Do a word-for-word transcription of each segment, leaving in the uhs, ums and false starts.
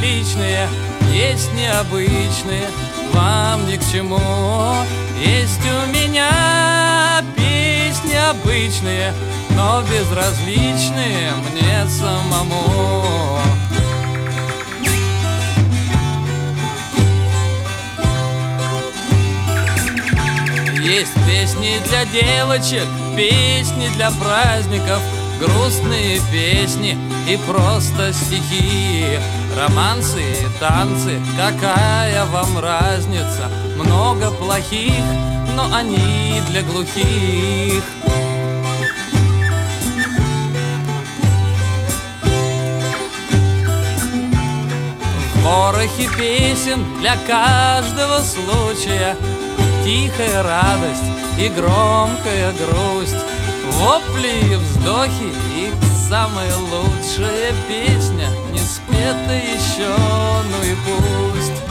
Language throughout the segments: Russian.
привычные, есть необычные, вам ни к чему. Есть у меня песни обычные, но безразличные мне самому. Есть песни для девочек, песни для праздников, грустные песни и просто стихи, романсы и танцы, какая вам разница? Много плохих, но они для глухих. В ворохе песен для каждого случая тихая радость и громкая грусть, вопли и вздохи и самая лучшая песня не спета еще, ну и пусть.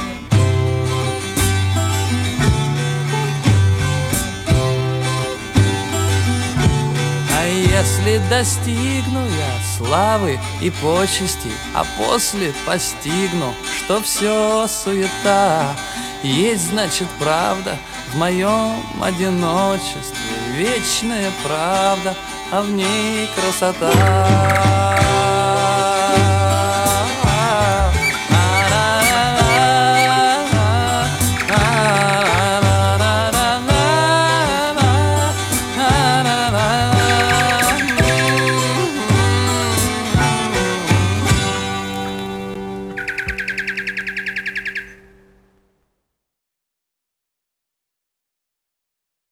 А если достигну я славы и почести, а после постигну, что все суета, есть, значит, правда в моем одиночестве, вечная правда, а в ней красота.